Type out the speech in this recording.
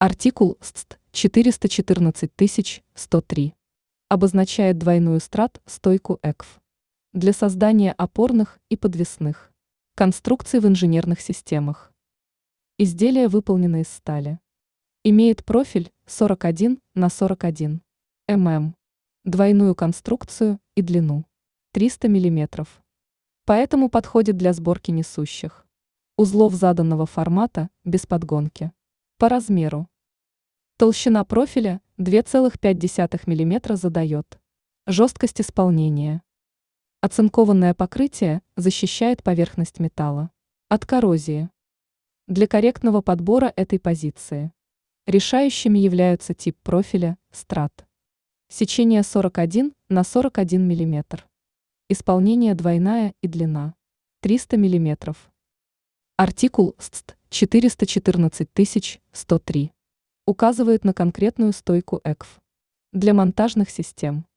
Артикул СТ 414103 обозначает двойную стойку ЭКФ для создания опорных и подвесных конструкций в инженерных системах. Изделие выполнено из стали. Имеет профиль 41 на 41 мм, двойную конструкцию и длину 300 мм. Поэтому подходит для сборки несущих узлов заданного формата без подгонки. По размеру. Толщина профиля 2,5 мм задает жесткость исполнения. Оцинкованное покрытие защищает поверхность металла от коррозии. Для корректного подбора этой позиции решающими являются тип профиля страт. Сечение 41 на 41 мм. Исполнение двойная и длина 300 мм. Артикул СТ 414103 указывает на конкретную стойку ЭКФ для монтажных систем.